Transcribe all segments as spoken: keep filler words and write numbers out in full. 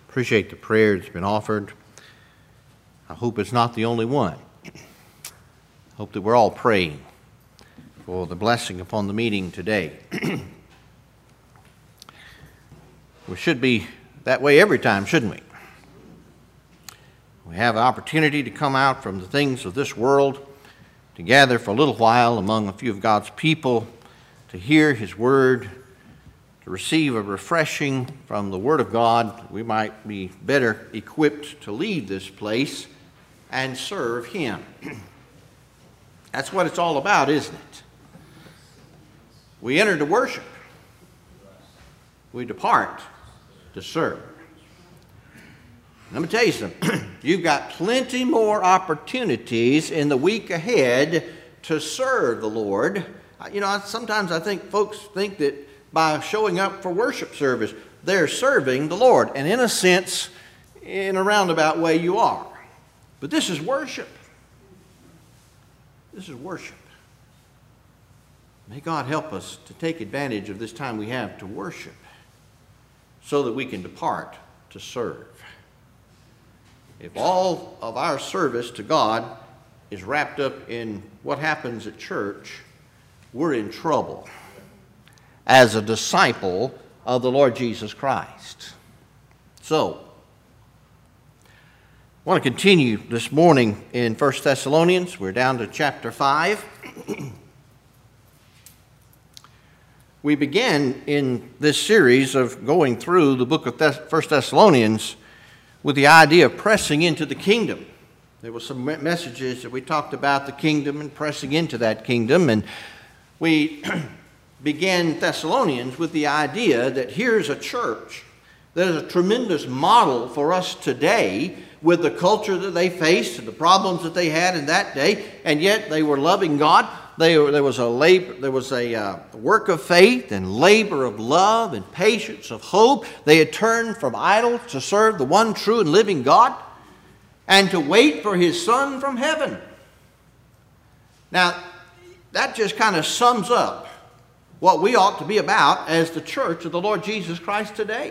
Appreciate the prayer that's been offered. I hope it's not the only one. I hope that we're all praying for the blessing upon the meeting today. We should be that way every time, shouldn't we? We have an opportunity to come out from the things of this world, to gather for a little while among a few of God's people, to hear His Word, to receive a refreshing from the Word of God. We might be better equipped to leave this place and serve Him. That's what it's all about, isn't it? We enter to worship. We depart to serve. Let me tell you something. You've got plenty more opportunities in the week ahead to serve the Lord. You know, sometimes I think folks think that by showing up for worship service, they're serving the Lord. And in a sense, in a roundabout way, you are. But this is worship. This is worship. May God help us to take advantage of this time we have to worship so that we can depart to serve. If all of our service to God is wrapped up in what happens at church, we're in trouble as a disciple of the Lord Jesus Christ. So, I want to continue this morning in First Thessalonians. We're down to chapter five. We began in this series of going through the book of Thess- First Thessalonians with the idea of pressing into the kingdom. There were some messages that we talked about the kingdom and pressing into that kingdom, and we began Thessalonians with the idea that here's a church that is a tremendous model for us today with the culture that they faced and the problems that they had in that day, and yet they were loving God. They were, there was a labor, there was a uh, work of faith and labor of love and patience of hope. They had turned from idols to serve the one true and living God and to wait for His Son from heaven. Now, that just kind of sums up what we ought to be about as the church of the Lord Jesus Christ today.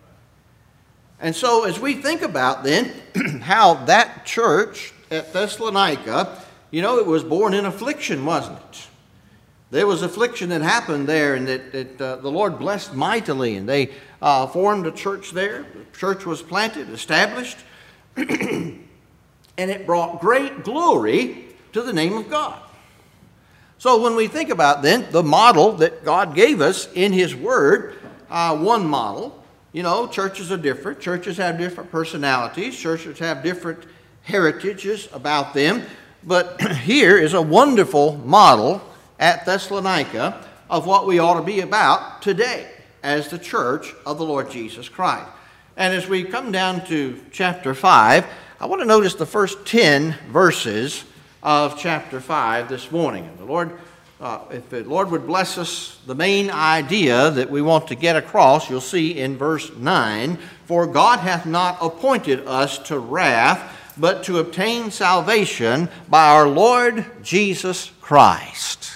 And so as we think about then how that church at Thessalonica, you know, it was born in affliction, wasn't it? There was affliction that happened there, and that, that uh, the Lord blessed mightily, and they uh, formed a church there. The church was planted, established, and it brought great glory to the name of God. So when we think about then the model that God gave us in His Word, uh, one model, you know, churches are different. Churches have different personalities. Churches have different heritages about them. But here is a wonderful model at Thessalonica of what we ought to be about today as the church of the Lord Jesus Christ. And as we come down to chapter five, I want to notice the first ten verses of chapter five this morning. And the Lord, uh, if the Lord would bless us, the main idea that we want to get across, you'll see in verse nine, "For God hath not appointed us to wrath, but to obtain salvation by our Lord Jesus Christ."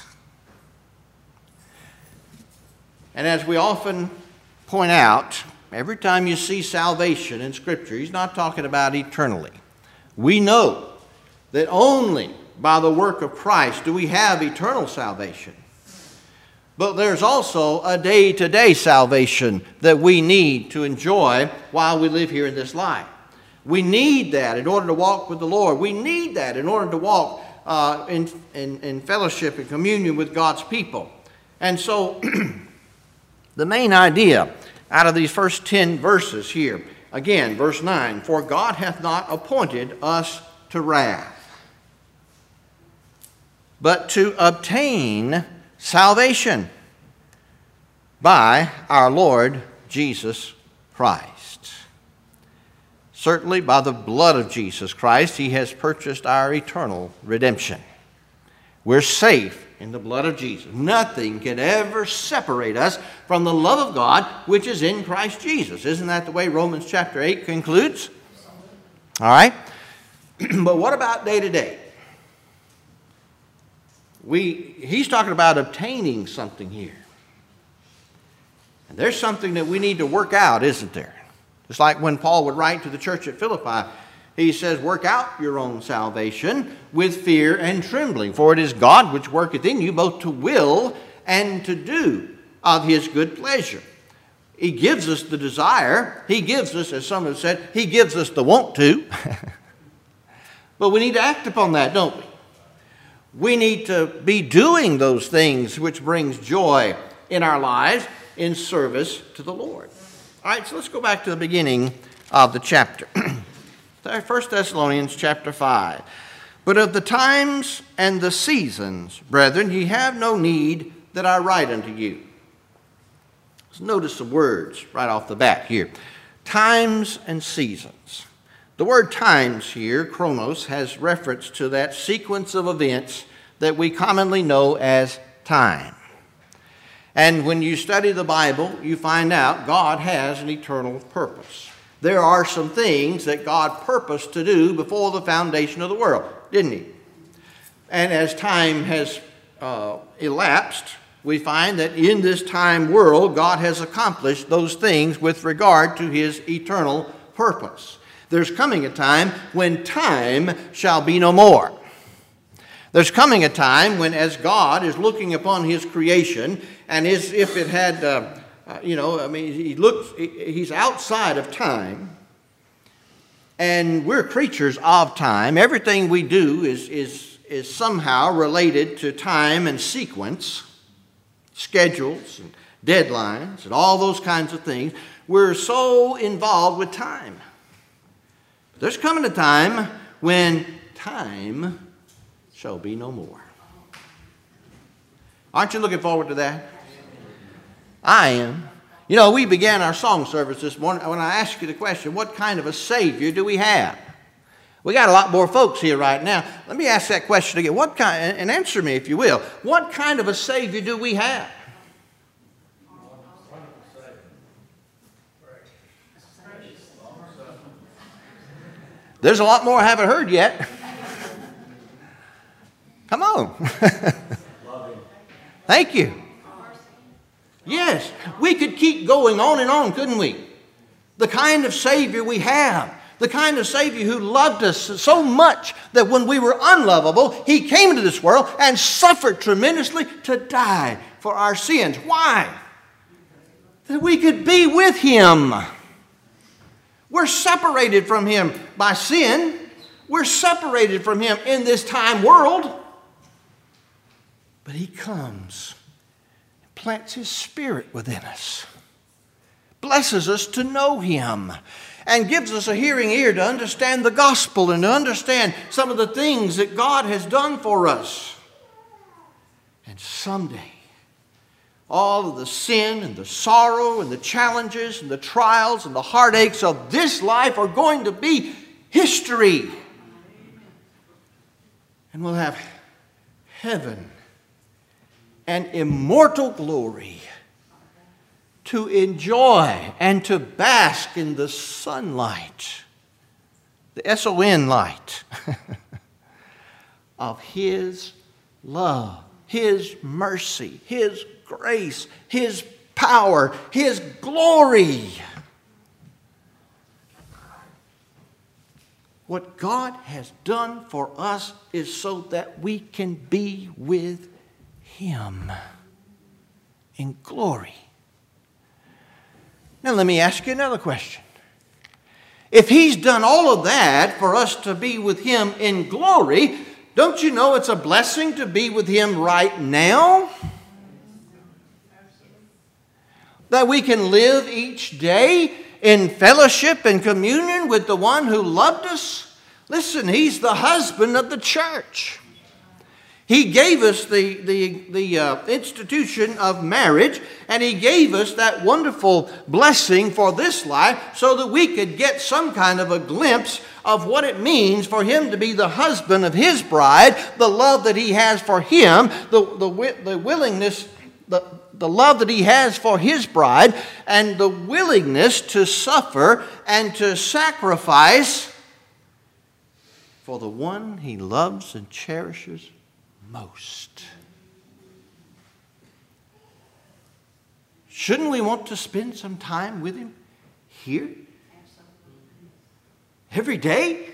And as we often point out, every time you see salvation in Scripture, He's not talking about eternally. We know that only by the work of Christ do we have eternal salvation. But there's also a day-to-day salvation that we need to enjoy while we live here in this life. We need that in order to walk with the Lord. We need that in order to walk uh, in, in, in fellowship and communion with God's people. And so the main idea out of these first ten verses here, again, verse nine, "For God hath not appointed us to wrath, but to obtain salvation by our Lord Jesus Christ." Certainly, by the blood of Jesus Christ, He has purchased our eternal redemption. We're safe in the blood of Jesus. Nothing can ever separate us from the love of God which is in Christ Jesus. Isn't that the way Romans chapter eight concludes? All right. But what about day to day? We, he's talking about obtaining something here. And there's something that we need to work out, isn't there? It's like when Paul would write to the church at Philippi. He says, work out your own salvation with fear and trembling, for it is God which worketh in you both to will and to do of his good pleasure. He gives us the desire. He gives us, as some have said, he gives us the want to. But we need to act upon that, don't we? We need to be doing those things which brings joy in our lives in service to the Lord. All right, so let's go back to the beginning of the chapter. First Thessalonians chapter five. But of the times and the seasons, brethren, ye have no need that I write unto you. Let's notice some words right off the bat here. Times and seasons. The word times here, chronos, has reference to that sequence of events that we commonly know as time. And when you study the Bible, you find out God has an eternal purpose. There are some things that God purposed to do before the foundation of the world, didn't he? And as time has uh, elapsed, we find that in this time world, God has accomplished those things with regard to his eternal purpose. There's coming a time when time shall be no more. There's coming a time when, as God is looking upon his creation, and as if it had... Uh, Uh, you know, I mean, he looks, he's outside of time, and we're creatures of time. Everything we do is, is, is somehow related to time and sequence, schedules and deadlines and all those kinds of things. We're so involved with time. There's coming a time when time shall be no more. Aren't you looking forward to that? I am. You know, we began our song service this morning when I asked you the question, what kind of a Savior do we have? We got a lot more folks here right now. Let me ask that question again. What kind, and answer me if you will. What kind of a Savior do we have? There's a lot more I haven't heard yet. Come on. Thank you. Yes, we could keep going on and on, couldn't we? The kind of Savior we have. The kind of Savior who loved us so much that when we were unlovable, he came into this world and suffered tremendously to die for our sins. Why? That we could be with him. We're separated from him by sin. We're separated from him in this time world. But he comes, plants his Spirit within us, blesses us to know him, and gives us a hearing ear to understand the gospel and to understand some of the things that God has done for us. And someday, all of the sin and the sorrow and the challenges and the trials and the heartaches of this life are going to be history. And we'll have heaven and immortal glory to enjoy and to bask in the sunlight, the S O N light of his love, his mercy, his grace, his power, his glory. What God has done for us is so that we can be with him in glory. Now let me ask you another question. If he's done all of that for us to be with him in glory, don't you know it's a blessing to be with him right now? That we can live each day in fellowship and communion with the one who loved us. Listen, he's the husband of the church. He gave us the, the, the uh, institution of marriage, and he gave us that wonderful blessing for this life so that we could get some kind of a glimpse of what it means for him to be the husband of his bride, the love that he has for him, the, the, the willingness, the, the love that he has for his bride, and the willingness to suffer and to sacrifice for the one he loves and cherishes most. Shouldn't we want to spend some time with him here every day.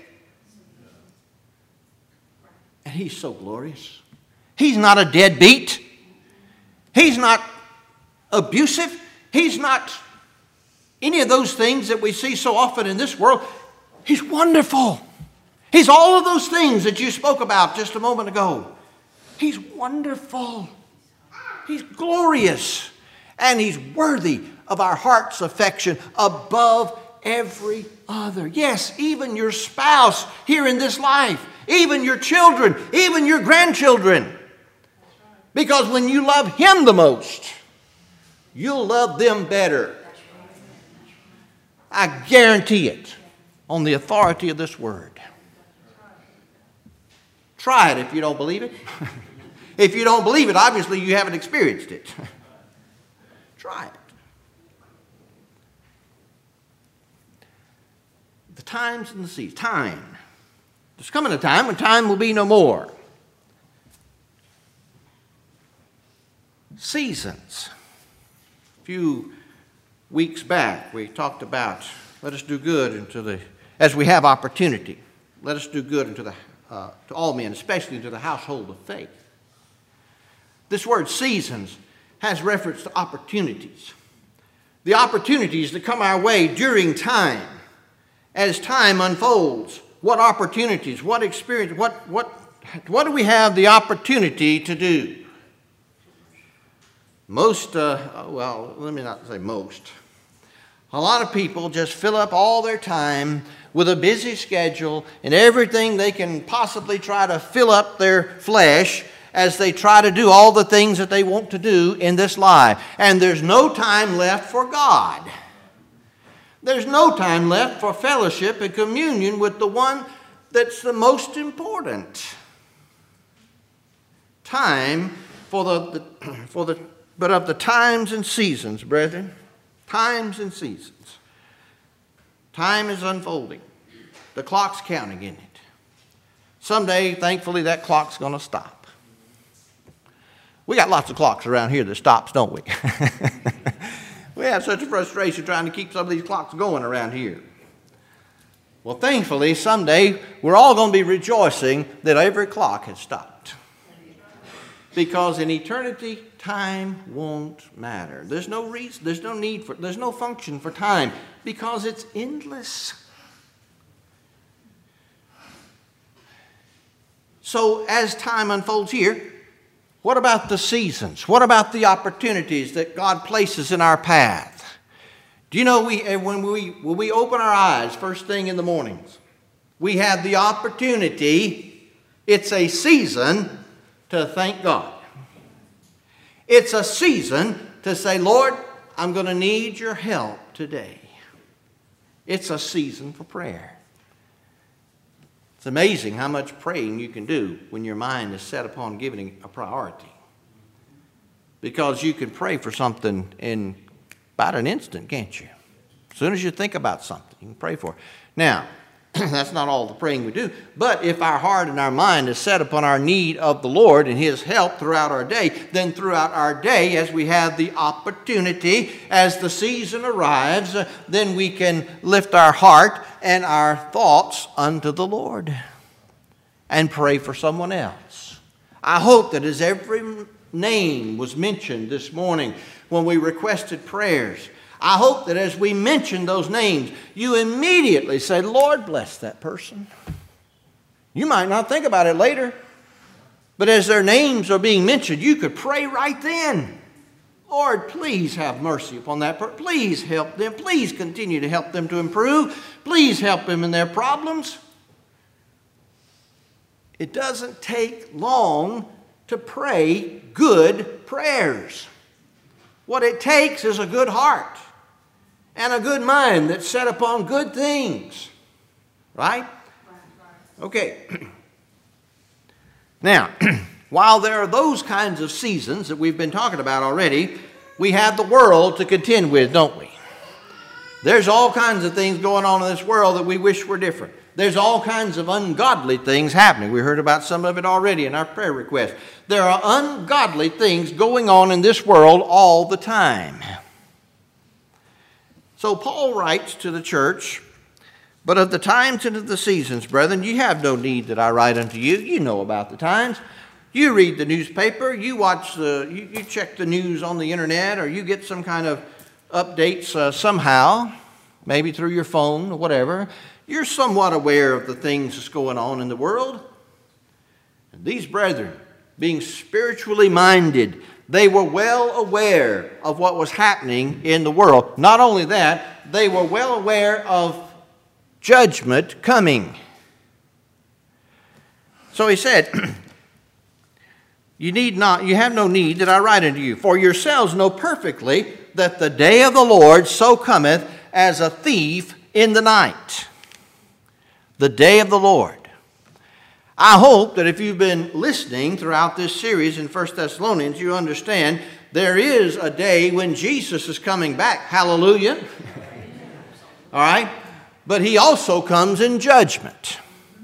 And He's so glorious. He's not a deadbeat. He's not abusive. He's not any of those things that we see so often in this world. He's wonderful. He's all of those things that you spoke about just a moment ago. He's wonderful. He's glorious. And He's worthy of our heart's affection above every other. Yes, even your spouse here in this life. Even your children. Even your grandchildren. Because when you love Him the most, you'll love them better. I guarantee it on the authority of this word. Try it if you don't believe it. If you don't believe it, obviously you haven't experienced it. Try it. The times and the seasons. Time. There's coming a time when time will be no more. Seasons. A few weeks back, we talked about let us do good into the, as we have opportunity, let us do good into the, uh, to all men, especially to the household of faith. This word seasons has reference to opportunities. The opportunities that come our way during time, as time unfolds. What opportunities, what experience, what, what, what do we have the opportunity to do? Most, uh, well, let me not say most. A lot of people just fill up all their time with a busy schedule and everything they can possibly try to fill up their flesh as they try to do all the things that they want to do in this life. And there's no time left for God. There's no time left for fellowship and communion with the one that's the most important. Time for the, the for the but of the times and seasons, brethren, times and seasons. Time is unfolding. The clock's counting in it. Someday, thankfully, that clock's going to stop. We got lots of clocks around here that stops, don't we? We have such a frustration trying to keep some of these clocks going around here. Well, thankfully, someday, we're all going to be rejoicing that every clock has stopped. Because in eternity, time won't matter. There's no reason, there's no need for, there's no function for time because it's endless. So as time unfolds here, what about the seasons? What about the opportunities that God places in our path? Do you know we when we when we open our eyes first thing in the mornings, we have the opportunity, it's a season to thank God. It's a season to say, Lord, I'm going to need your help today. It's a season for prayer. It's amazing how much praying you can do when your mind is set upon giving a priority. Because you can pray for something in about an instant, can't you? As soon as you think about something, you can pray for it. Now, that's not all the praying we do. But if our heart and our mind is set upon our need of the Lord and His help throughout our day, then throughout our day, as we have the opportunity, as the season arrives, uh, then we can lift our heart and our thoughts unto the Lord and pray for someone else. I hope that as every name was mentioned this morning when we requested prayers, I hope that as we mention those names, you immediately say, Lord, bless that person. You might not think about it later, but as their names are being mentioned, you could pray right then. Lord, please have mercy upon that person. Please help them. Please continue to help them to improve. Please help them in their problems. It doesn't take long to pray good prayers. What it takes is a good heart and a good mind that's set upon good things. Right? Okay. Now, while there are those kinds of seasons that we've been talking about already, we have the world to contend with, don't we? There's all kinds of things going on in this world that we wish were different. There's all kinds of ungodly things happening. We heard about some of it already in our prayer request. There are ungodly things going on in this world all the time. So Paul writes to the church But of the times and of the seasons, brethren, you have no need that I write unto you. You know about the times. You read the newspaper, you watch the, you, you check the news on the internet, or you get some kind of updates uh, somehow, maybe through your phone or whatever. You're somewhat aware of the things that's going on in the world. And these brethren, being spiritually minded, they were well aware of what was happening in the world. Not only that, they were well aware of judgment coming. So he said, you need not, you have no need that I write unto you, for yourselves know perfectly that the day of the Lord so cometh as a thief in the night. The day of the Lord. I hope that if you've been listening throughout this series in First Thessalonians, you understand there is a day when Jesus is coming back. Hallelujah. All right? But he also comes in judgment.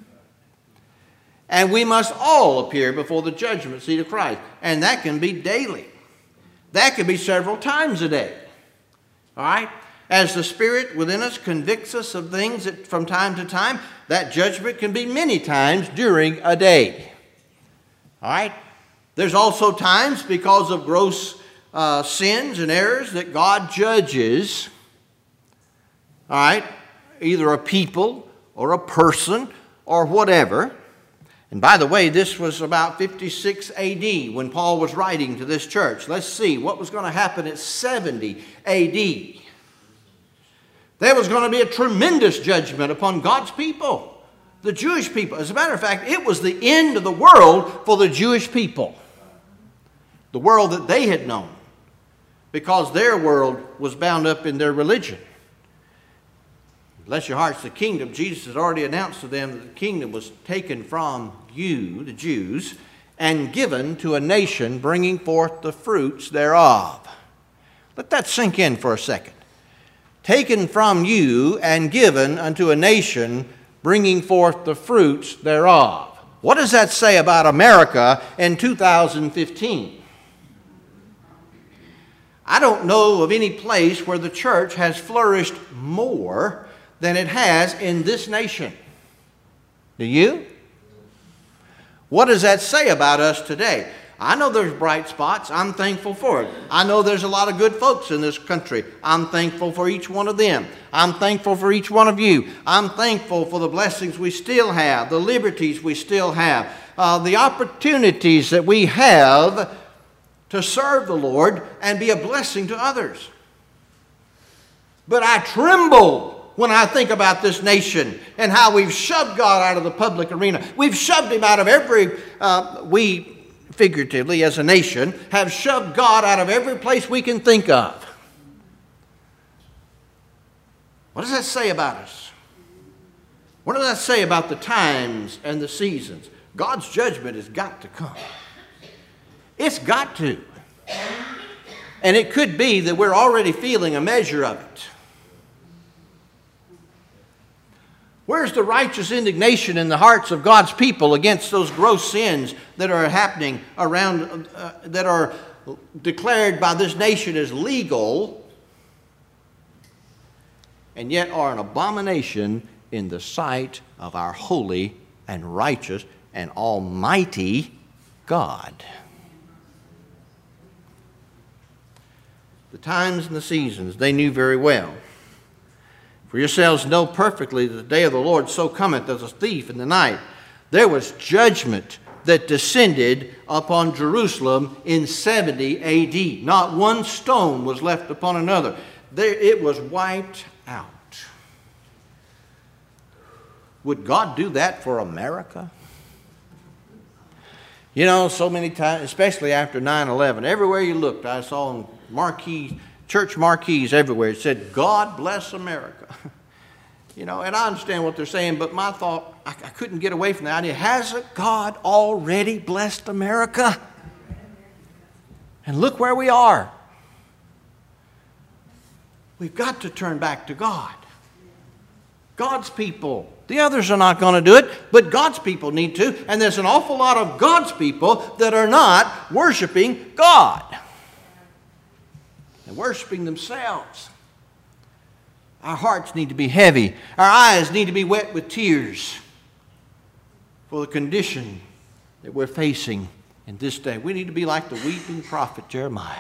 And we must all appear before the judgment seat of Christ. And that can be daily. That can be several times a day. All right? As the Spirit within us convicts us of things that from time to time, that judgment can be many times during a day. All right? There's also times because of gross uh, sins and errors that God judges. All right? Either a people or a person or whatever. And by the way, this was about fifty-six A D when Paul was writing to this church. Let's see what was going to happen at seventy A D. There was going to be a tremendous judgment upon God's people, the Jewish people. As a matter of fact, it was the end of the world for the Jewish people, the world that they had known, because their world was bound up in their religion. Bless your hearts, the kingdom, Jesus had already announced to them that the kingdom was taken from you, the Jews, and given to a nation bringing forth the fruits thereof. Let that sink in for a second. Taken from you and given unto a nation bringing forth the fruits thereof. What does that say about America in two thousand fifteen? I don't know of any place where the church has flourished more than it has in this nation. Do you? What does that say about us today? I know there's bright spots. I'm thankful for it. I know there's a lot of good folks in this country. I'm thankful for each one of them. I'm thankful for each one of you. I'm thankful for the blessings we still have, the liberties we still have, uh, the opportunities that we have to serve the Lord and be a blessing to others. But I tremble when I think about this nation and how we've shoved God out of the public arena. We've shoved him out of every, uh, we figuratively as a nation, have shoved God out of every place we can think of. What does that say about us? What does that say about the times and the seasons? God's judgment has got to come. It's got to. And it could be that we're already feeling a measure of it. Where's the righteous indignation in the hearts of God's people against those gross sins that are happening around, uh, that are declared by this nation as legal, and yet are an abomination in the sight of our holy and righteous and almighty God? The times and the seasons they knew very well. For yourselves know perfectly that the day of the Lord so cometh as a thief in the night. There was judgment that descended upon Jerusalem in seventy A D. Not one stone was left upon another. There, it was wiped out. Would God do that for America? You know, so many times, especially after nine eleven, everywhere you looked, I saw marquee, church marquees everywhere. It said, God bless America. You know, and I understand what they're saying, but my thought, I, I couldn't get away from the idea. Hasn't God already blessed America? And look where we are. We've got to turn back to God. God's people. The others are not going to do it, but God's people need to. And there's an awful lot of God's people that are not worshiping God. They're worshiping themselves. Our hearts need to be heavy. Our eyes need to be wet with tears for the condition that we're facing in this day. We need to be like the weeping prophet Jeremiah.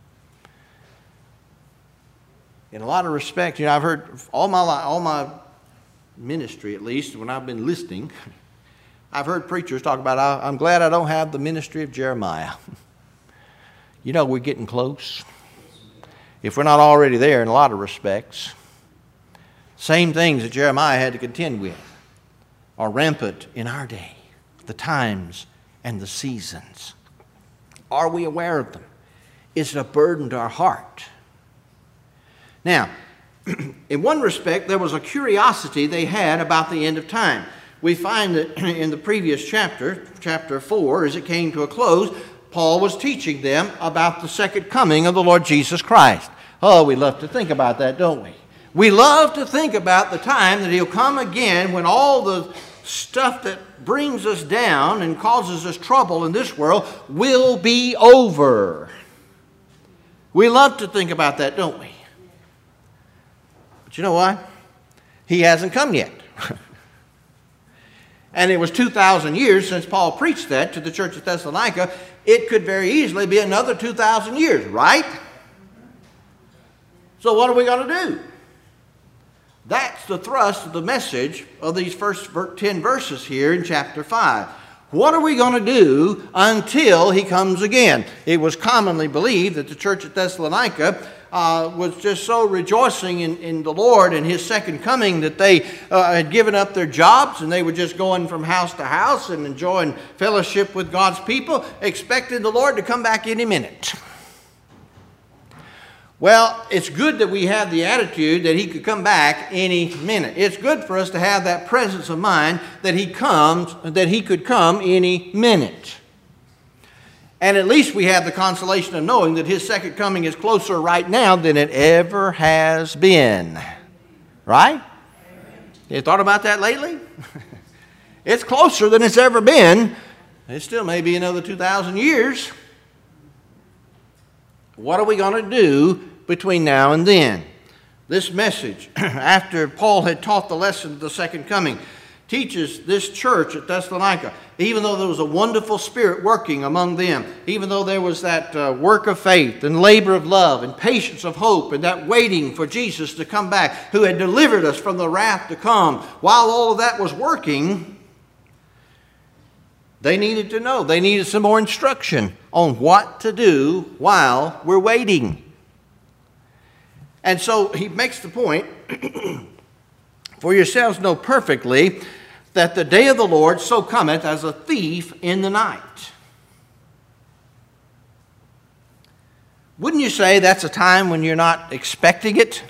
In a lot of respects, you know, I've heard all my life, all my ministry, at least when I've been listening, I've heard preachers talk about, I'm glad I don't have the ministry of Jeremiah. You know, we're getting close. If we're not already there in a lot of respects. Same things that Jeremiah had to contend with are rampant in our day. The times and the seasons. Are we aware of them? Is it a burden to our heart? Now, in one respect, there was a curiosity they had about the end of time. We find that in the previous chapter, chapter four, as it came to a close, Paul was teaching them about the second coming of the Lord Jesus Christ. Oh, we love to think about that, don't we? We love to think about the time that he'll come again when all the stuff that brings us down and causes us trouble in this world will be over. We love to think about that, don't we? But you know what? He hasn't come yet. And it was two thousand years since Paul preached that to the church of Thessalonica. It could very easily be another two thousand years, right? So what are we going to do? That's the thrust of the message of these first ten verses here in chapter five. What are we going to do until he comes again? It was commonly believed that the church at Thessalonica uh, was just so rejoicing in, in the Lord and his second coming that they uh, had given up their jobs and they were just going from house to house and enjoying fellowship with God's people, expecting the Lord to come back any minute. Well, it's good that we have the attitude that he could come back any minute. It's good for us to have that presence of mind that he comes, that he could come any minute. And at least we have the consolation of knowing that his second coming is closer right now than it ever has been. Right? You thought about that lately? It's closer than it's ever been. It still may be another two thousand years. What are we going to do between now and then? This message, after Paul had taught the lesson of the second coming, teaches this church at Thessalonica, even though there was a wonderful spirit working among them, even though there was that uh, work of faith and labor of love and patience of hope and that waiting for Jesus to come back, who had delivered us from the wrath to come, while all of that was working, they needed to know. They needed some more instruction on what to do while we're waiting. And so he makes the point, for yourselves know perfectly that the day of the Lord so cometh as a thief in the night. Wouldn't you say that's a time when you're not expecting it?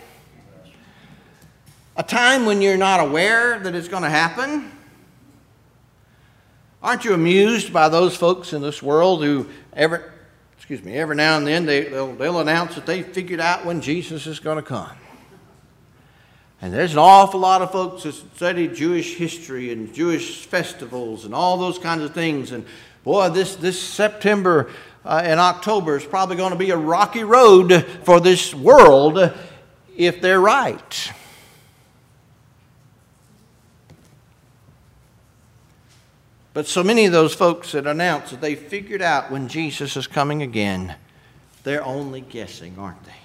A time when you're not aware that it's going to happen? Aren't you amused by those folks in this world who every, excuse me, every now and then they, they'll, they'll announce that they figured out when Jesus is going to come? And there's an awful lot of folks that study Jewish history and Jewish festivals and all those kinds of things. And boy, this, this September uh, and October is probably going to be a rocky road for this world if they're right. But so many of those folks that announce that they figured out when Jesus is coming again, they're only guessing, aren't they?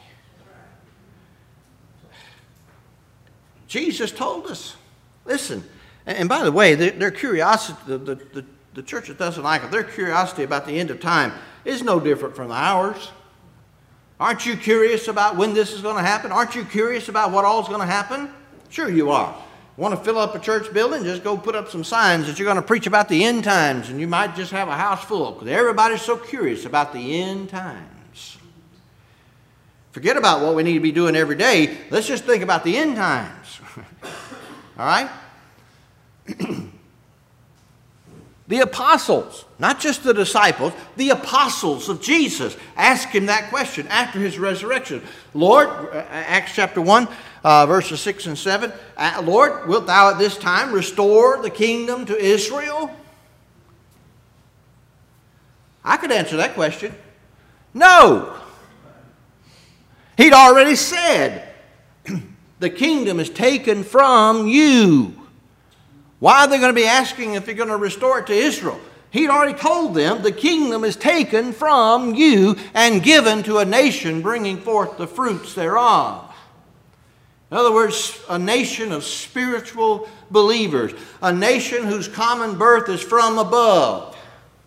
Jesus told us. Listen, and by the way, their, their curiosity, the, the, the, the church of Thessalonica, their curiosity about the end of time is no different from ours. Aren't you curious about when this is going to happen? Aren't you curious about what all is going to happen? Sure you are. Want to fill up a church building? Just go put up some signs that you're going to preach about the end times, and you might just have a house full because everybody's so curious about the end times. Forget about what we need to be doing every day. Let's just think about the end times. All right? The apostles, not just the disciples, the apostles of Jesus asked him that question after his resurrection. Lord, Acts chapter one, uh, verses six and seven, Lord, wilt thou at this time restore the kingdom to Israel? I could answer that question. No. He'd already said the kingdom is taken from you. Why are they going to be asking if you're going to restore it to Israel? He'd already told them the kingdom is taken from you and given to a nation bringing forth the fruits thereof. In other words, a nation of spiritual believers, a nation whose common birth is from above.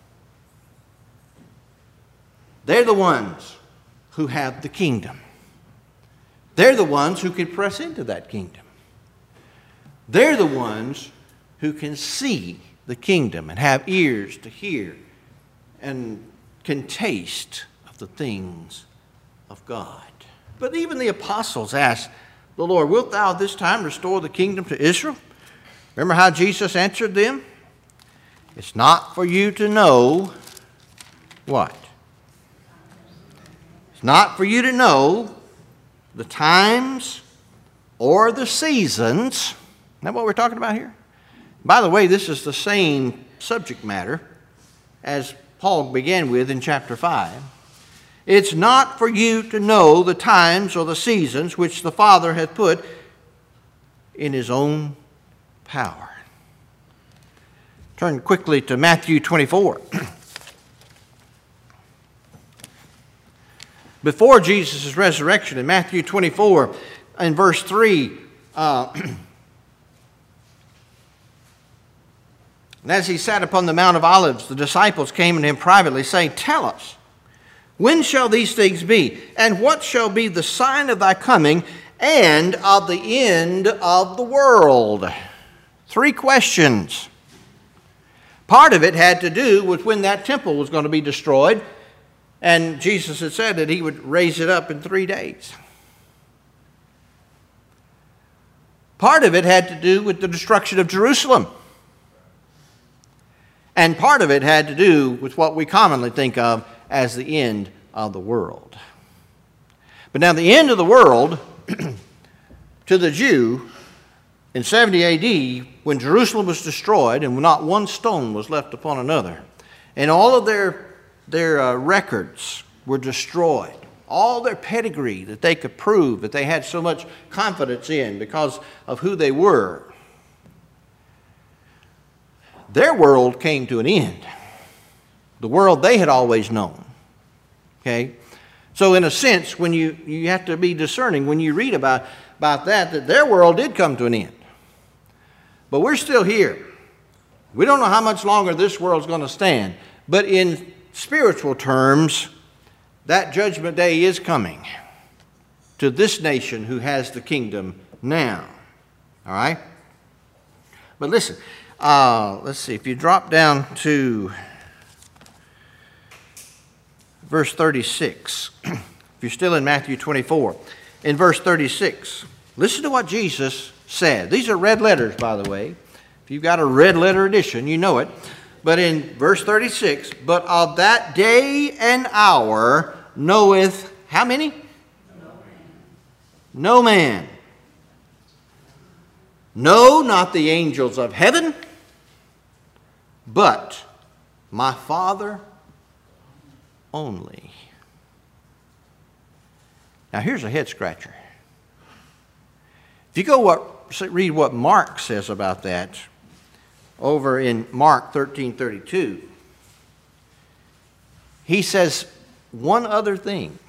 They're the ones who have the kingdom. They're the ones who can press into that kingdom. They're the ones who can see the kingdom and have ears to hear and can taste of the things of God. But even the apostles asked the Lord, wilt thou this time restore the kingdom to Israel? Remember how Jesus answered them? It's not for you to know what? It's not for you to know the times or the seasons. Isn't that what we're talking about here? By the way, this is the same subject matter as Paul began with in chapter five. It's not for you to know the times or the seasons which the Father hath put in his own power. Turn quickly to Matthew twenty-four. Before Jesus' resurrection in Matthew twenty-four, in verse three, uh, and as he sat upon the Mount of Olives, the disciples came to him privately, saying, tell us, when shall these things be? And what shall be the sign of thy coming and of the end of the world? Three questions. Part of it had to do with when that temple was going to be destroyed. And Jesus had said that he would raise it up in three days. Part of it had to do with the destruction of Jerusalem. And part of it had to do with what we commonly think of as the end of the world. But now the end of the world, to the Jew, in seventy A D, when Jerusalem was destroyed and not one stone was left upon another, and all of their, their uh, records were destroyed, all their pedigree that they could prove that they had so much confidence in because of who they were, their world came to an end. The world they had always known. Okay? So in a sense, when you, you have to be discerning when you read about, about that, that their world did come to an end. But we're still here. We don't know how much longer this world's going to stand. But in spiritual terms, that judgment day is coming to this nation who has the kingdom now. All right? But listen, uh, let's see. If you drop down to verse thirty-six, if you're still in Matthew twenty-four, in verse thirty-six, listen to what Jesus said. These are red letters, by the way. If you've got a red letter edition, you know it. But in verse thirty-six, but of that day and hour knoweth how many? No man. No man. No, not the angels of heaven, but my Father only. Now here's a head scratcher. If you go what, read what Mark says about that over in Mark thirteen thirty-two, he says one other thing.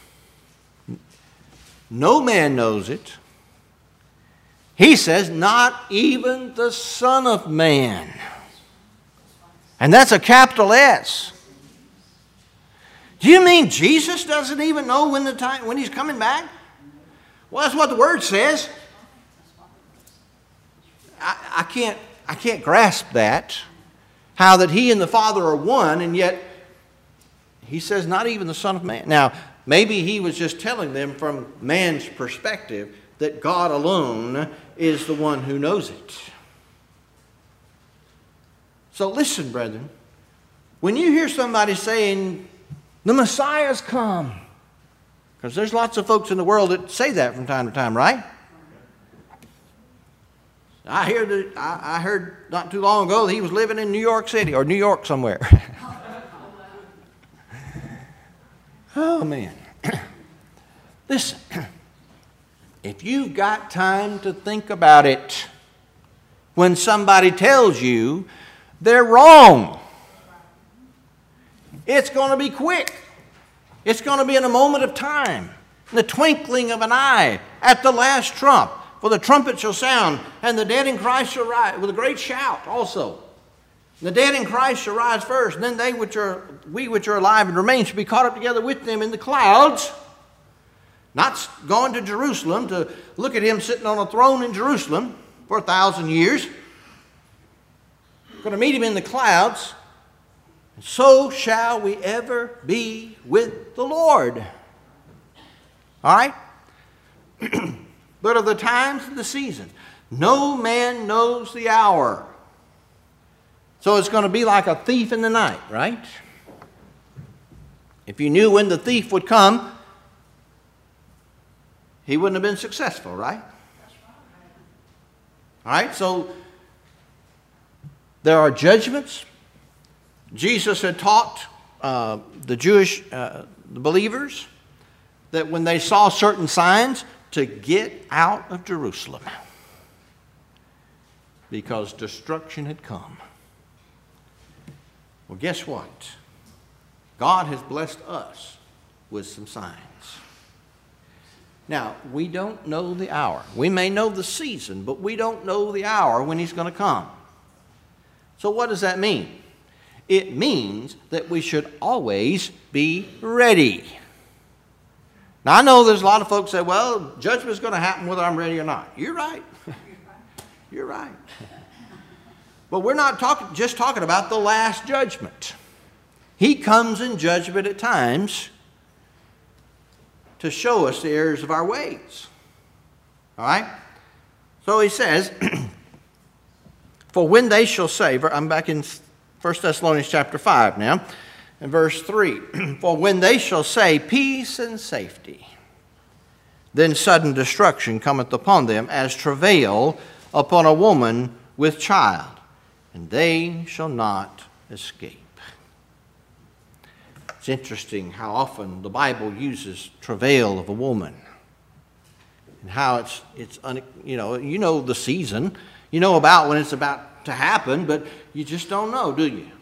No man knows it. He says, not even the Son of Man. And that's a capital S. Do you mean Jesus doesn't even know when the time when he's coming back? Well, that's what the Word says. I, I can't I can't grasp that. How that he and the Father are one, and yet he says not even the Son of Man. Now, maybe he was just telling them from man's perspective that God alone is the one who knows it. So listen, brethren, when you hear somebody saying, the Messiah's come, because there's lots of folks in the world that say that from time to time, right? I hear that I, I heard not too long ago that he was living in New York City or New York somewhere. Oh man. Listen. if you've got time to think about it, when somebody tells you they're wrong, it's going to be quick. It's going to be in a moment of time, in the twinkling of an eye, at the last trump. For the trumpet shall sound, and the dead in Christ shall rise, with a great shout also. The dead in Christ shall rise first, and then they which are, we which are alive and remain shall be caught up together with them in the clouds. Not going to Jerusalem to look at him sitting on a throne in Jerusalem for a thousand years. Going to meet him in the clouds. And so shall we ever be with the Lord. All right? But of the times and the seasons, no man knows the hour. So it's going to be like a thief in the night, right? If you knew when the thief would come, he wouldn't have been successful, right? All right, so there are judgments. Jesus had taught uh, the Jewish uh, believers that when they saw certain signs, to get out of Jerusalem because destruction had come. Well, guess what? God has blessed us with some signs. Now, we don't know the hour. We may know the season, but we don't know the hour when he's going to come. So what does that mean? It means that we should always be ready. Now, I know there's a lot of folks say, well, judgment's going to happen whether I'm ready or not. You're right. You're right. But we're not talking, just talking about the last judgment. He comes in judgment at times to show us the errors of our ways. All right? So he says, for when they shall say, I'm back in First Thessalonians chapter five now, in verse three, for when they shall say peace and safety, then sudden destruction cometh upon them as travail upon a woman with child, and they shall not escape. It's interesting how often the Bible uses travail of a woman, and how it's it's un, you know you know the season, you know about when it's about to happen, but you just don't know, do you?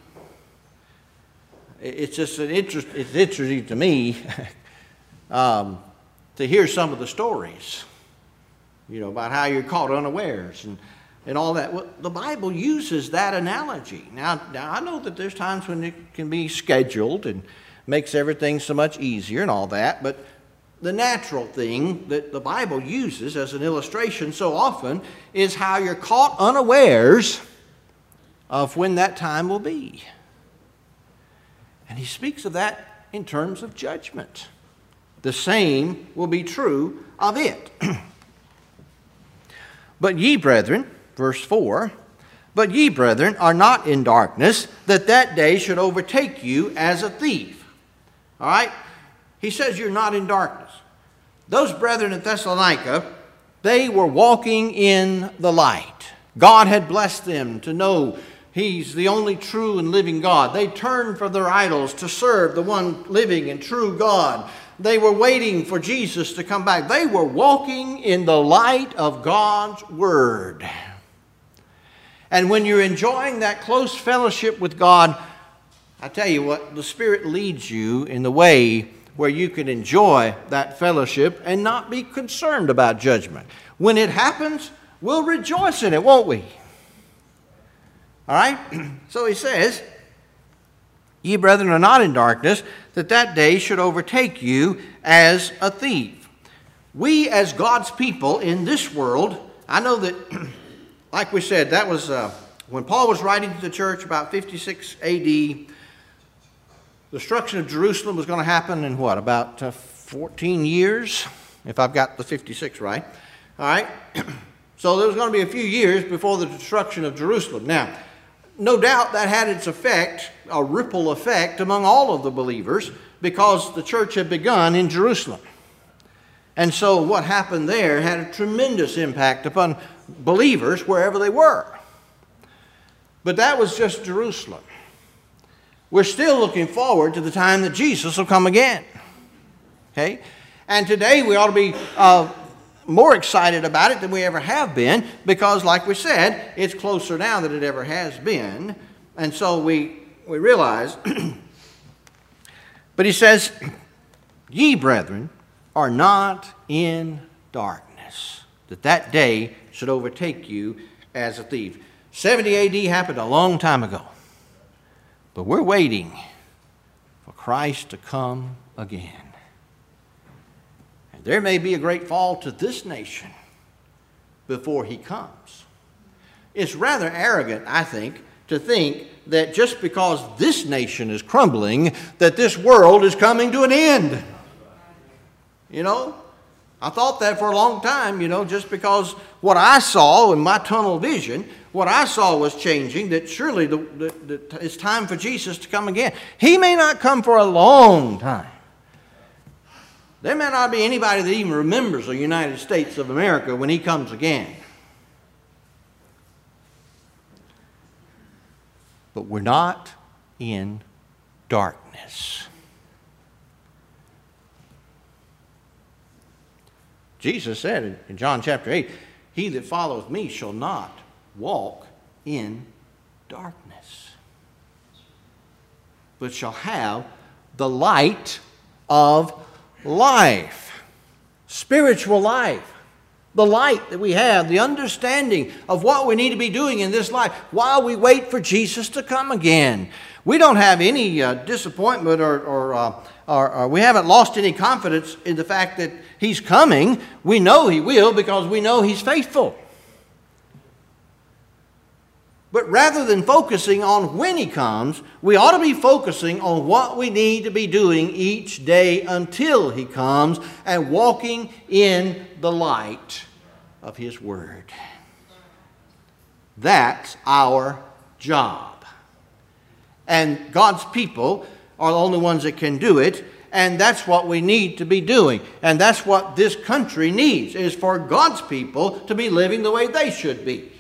It's just an interest. It's interesting to me um, to hear some of the stories, you know, about how you're caught unawares and, and all that. Well, the Bible uses that analogy. Now, now, I know that there's times when it can be scheduled and makes everything so much easier and all that, but the natural thing that the Bible uses as an illustration so often is how you're caught unawares of when that time will be. And he speaks of that in terms of judgment. The same will be true of it. But ye, brethren, verse four, but ye, brethren, are not in darkness, that that day should overtake you as a thief. All right? He says you're not in darkness. Those brethren in Thessalonica, they were walking in the light. God had blessed them to know He's the only true and living God. They turned from their idols to serve the one living and true God. They were waiting for Jesus to come back. They were walking in the light of God's Word. And when you're enjoying that close fellowship with God, I tell you what, the Spirit leads you in the way where you can enjoy that fellowship and not be concerned about judgment. When it happens, we'll rejoice in it, won't we? All right? So he says, ye brethren are not in darkness, that that day should overtake you as a thief. We as God's people in this world, I know that, like we said, that was uh, when Paul was writing to the church about fifty-six A D, the destruction of Jerusalem was going to happen in what, about uh, fourteen years, if I've got the fifty-six right. All right? So there was going to be a few years before the destruction of Jerusalem. Now, no doubt that had its effect, a ripple effect among all of the believers, because the church had begun in Jerusalem. And so what happened there had a tremendous impact upon believers wherever they were. But that was just Jerusalem. We're still looking forward to the time that Jesus will come again. Okay? And today we ought to be, uh, more excited about it than we ever have been because, like we said, it's closer now than it ever has been. And so we, we realize, but he says, ye brethren are not in darkness, that that day should overtake you as a thief. seventy A D happened a long time ago, but we're waiting for Christ to come again. And there may be a great fall to this nation before he comes. It's rather arrogant, I think, to think that just because this nation is crumbling, that this world is coming to an end. You know, I thought that for a long time, you know, just because what I saw in my tunnel vision, what I saw was changing, that surely the, the, the, it's time for Jesus to come again. He may not come for a long time. There may not be anybody that even remembers the United States of America when he comes again. But we're not in darkness. Jesus said in John chapter eight, he that followeth me shall not walk in darkness, but shall have the light of life, spiritual life, the light that we have, the understanding of what we need to be doing in this life while we wait for Jesus to come again. We don't have any uh, disappointment or, or, uh, or, or we haven't lost any confidence in the fact that he's coming. We know he will because we know he's faithful. But rather than focusing on when he comes, we ought to be focusing on what we need to be doing each day until he comes and walking in the light of his word. That's our job. And God's people are the only ones that can do it, and that's what we need to be doing. And that's what this country needs, is for God's people to be living the way they should be.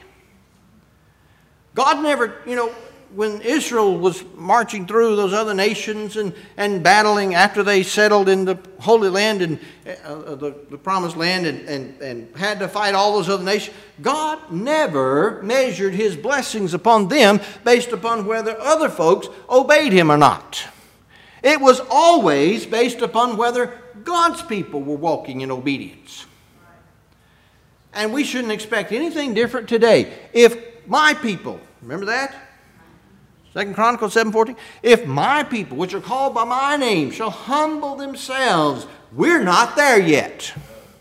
God never, you know, when Israel was marching through those other nations and, and battling after they settled in the Holy Land and uh, the, the Promised Land and, and, and had to fight all those other nations, God never measured his blessings upon them based upon whether other folks obeyed him or not. It was always based upon whether God's people were walking in obedience. And we shouldn't expect anything different today. If my people, remember that? Second Chronicles seven fourteen. If my people, which are called by my name, shall humble themselves, we're not there yet.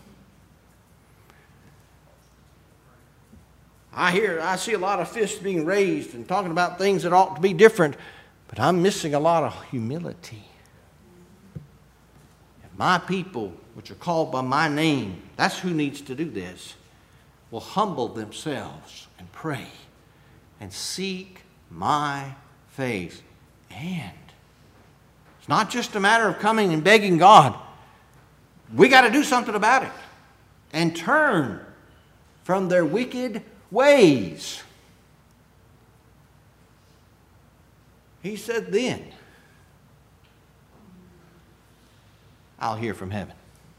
I hear, I see a lot of fists being raised and talking about things that ought to be different, but I'm missing a lot of humility. If my people, which are called by my name, that's who needs to do this, will humble themselves and pray and seek my face. And it's not just a matter of coming and begging God. We got to do something about it and turn from their wicked ways. He said, then I'll hear from heaven.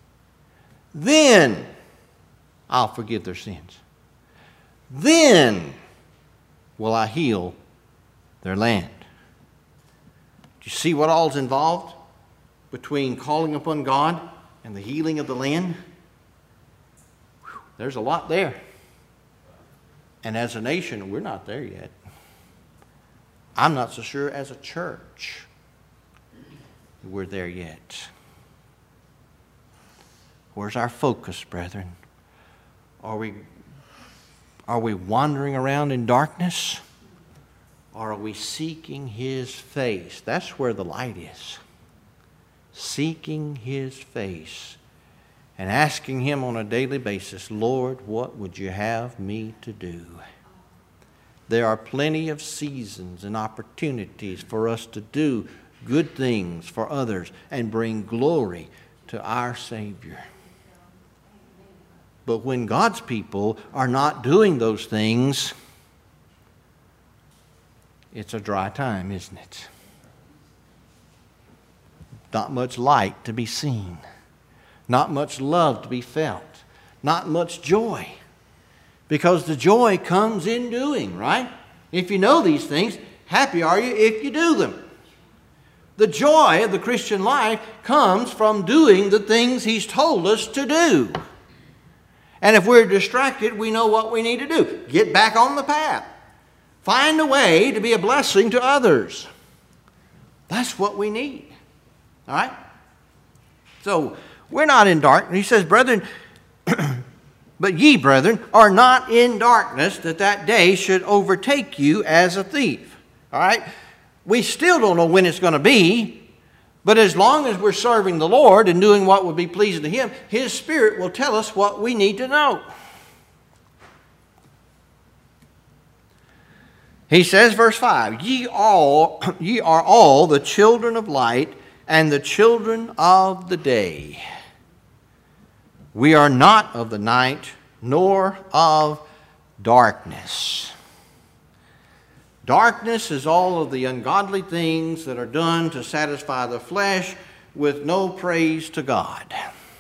Then I'll forgive their sins. Then will I heal their land. Do you see what all's involved between calling upon God and the healing of the land? Whew, there's a lot there. And as a nation, we're not there yet. I'm not so sure as a church we're there yet. Where's our focus, brethren? Are we, are we wandering around in darkness? Or are we seeking his face? That's where the light is. Seeking his face and asking him on a daily basis, Lord, what would you have me to do? There are plenty of seasons and opportunities for us to do good things for others and bring glory to our Savior. But when God's people are not doing those things, it's a dry time, isn't it? Not much light to be seen. Not much love to be felt. not much joy. Because the joy comes in doing, right? If you know these things, happy are you if you do them. The joy of the Christian life comes from doing the things He's told us to do. And if we're distracted, we know what we need to do. Get back on the path. Find a way to be a blessing to others. That's what we need. All right? So, we're not in darkness. He says, brethren, but ye, brethren, are not in darkness, that that day should overtake you as a thief. All right? We still don't know when it's going to be, but as long as we're serving the Lord and doing what would be pleasing to Him, His Spirit will tell us what we need to know. He says, verse five, ye all, ye are all the children of light and the children of the day. We are not of the night, nor of darkness. Darkness is all of the ungodly things that are done to satisfy the flesh with no praise to God.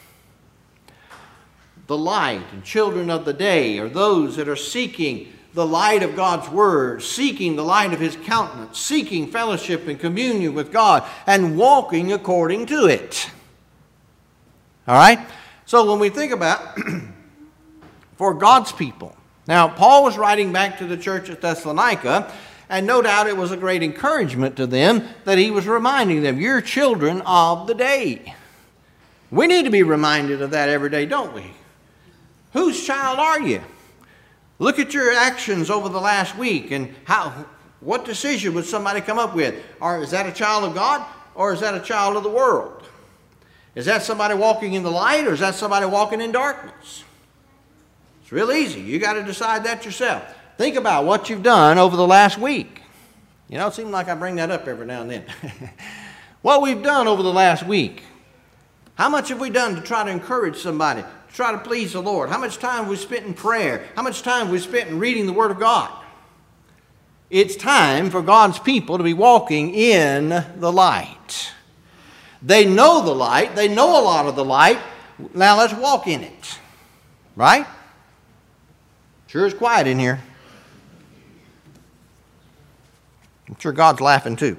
The light and children of the day are those that are seeking the light of God's Word, seeking the light of His countenance, seeking fellowship and communion with God, and walking according to it. All right? So when we think about for God's people. Now, Paul was writing back to the church at Thessalonica, and no doubt it was a great encouragement to them that he was reminding them, you're children of the day. We need to be reminded of that every day, don't we? Whose child are you? Look at your actions over the last week and how, what decision would somebody come up with? Or is that a child of God or is that a child of the world? Is that somebody walking in the light or is that somebody walking in darkness? It's real easy. You got to decide that yourself. Think about what you've done over the last week. You know, it seems like I bring that up every now and then. What we've done over the last week. How much have we done to try to encourage somebody, to try to please the Lord? How much time have we spent in prayer? How much time have we spent in reading the Word of God? It's time for God's people to be walking in the light. They know the light. They know a lot of the light. Now let's walk in it. Right? Sure is quiet in here. I'm sure God's laughing too.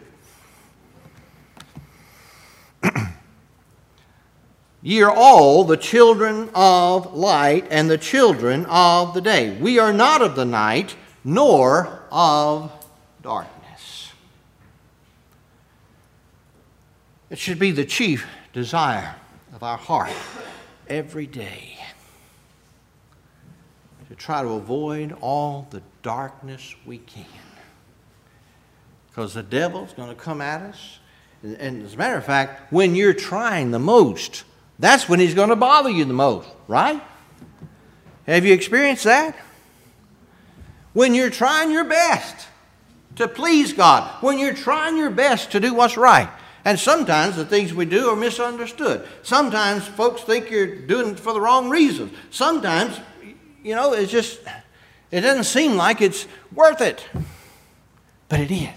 Ye are all the children of light and the children of the day. We are not of the night, nor of darkness. It should be the chief desire of our heart every day to try to avoid all the darkness we can. Because the devil's going to come at us. And as a matter of fact, when you're trying the most, that's when he's going to bother you the most, right? Have you experienced that? When you're trying your best to please God, when you're trying your best to do what's right. And sometimes the things we do are misunderstood. Sometimes folks think you're doing it for the wrong reasons. Sometimes, you know, it's just, it doesn't seem like it's worth it. But it is.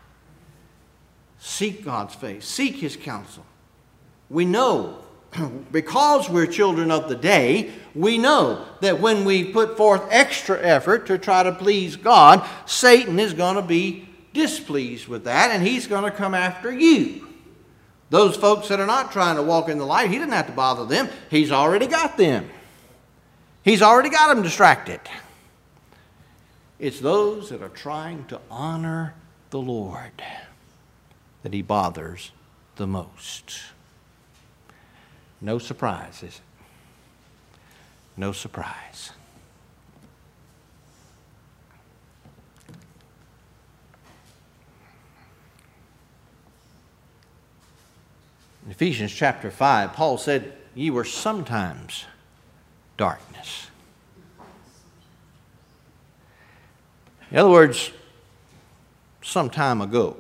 Seek God's face. Seek His counsel. We know, because we're children of the day, we know that when we put forth extra effort to try to please God, Satan is going to be displeased with that, and he's going to come after you. Those folks that are not trying to walk in the light, he doesn't have to bother them. He's already got them. He's already got them distracted. It's those that are trying to honor the Lord that he bothers the most. No surprise, is it? No surprise. In Ephesians chapter five, Paul said, ye were sometimes darkness. In other words, some time ago,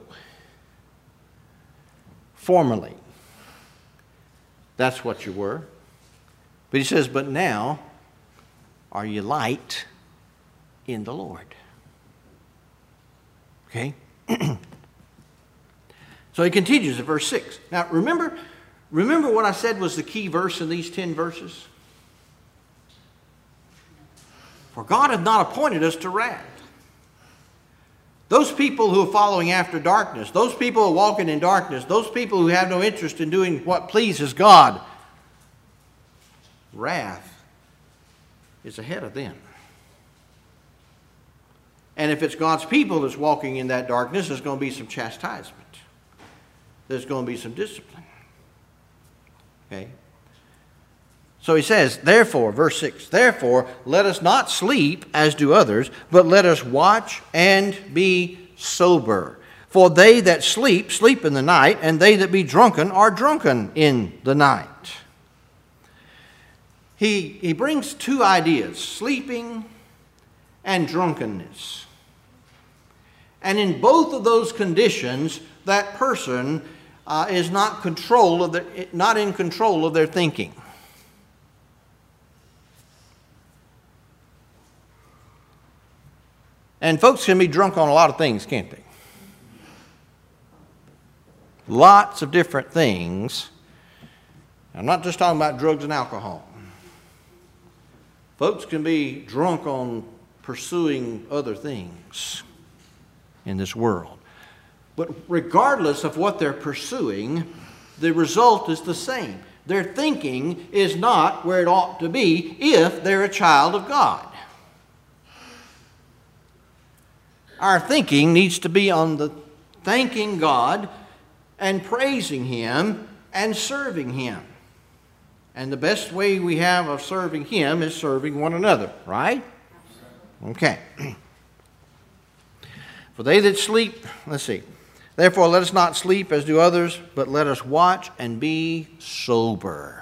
formerly, that's what you were. But he says, but now are you light in the Lord. Okay? So he continues at verse six. Now remember, remember what I said was the key verse in these ten verses? For God hath not appointed us to wrath. Those people who are following after darkness, those people who are walking in darkness, those people who have no interest in doing what pleases God, wrath is ahead of them. And if it's God's people that's walking in that darkness, there's going to be some chastisement. There's going to be some discipline. Okay? So he says, therefore, verse six, therefore, let us not sleep as do others, but let us watch and be sober. For they that sleep, sleep in the night, and they that be drunken are drunken in the night. He, he brings two ideas, sleeping and drunkenness. And in both of those conditions, that person uh, is not control of their, not in control of their thinking. And folks can be drunk on a lot of things, can't they? Lots of different things. I'm not just talking about drugs and alcohol. Folks can be drunk on pursuing other things in this world. But regardless of what they're pursuing, the result is the same. Their thinking is not where it ought to be if they're a child of God. Our thinking needs to be on the thanking God and praising Him and serving Him. And the best way we have of serving Him is serving one another, right? Okay. For they that sleep, let's see. Therefore let us not sleep as do others, but let us watch and be sober.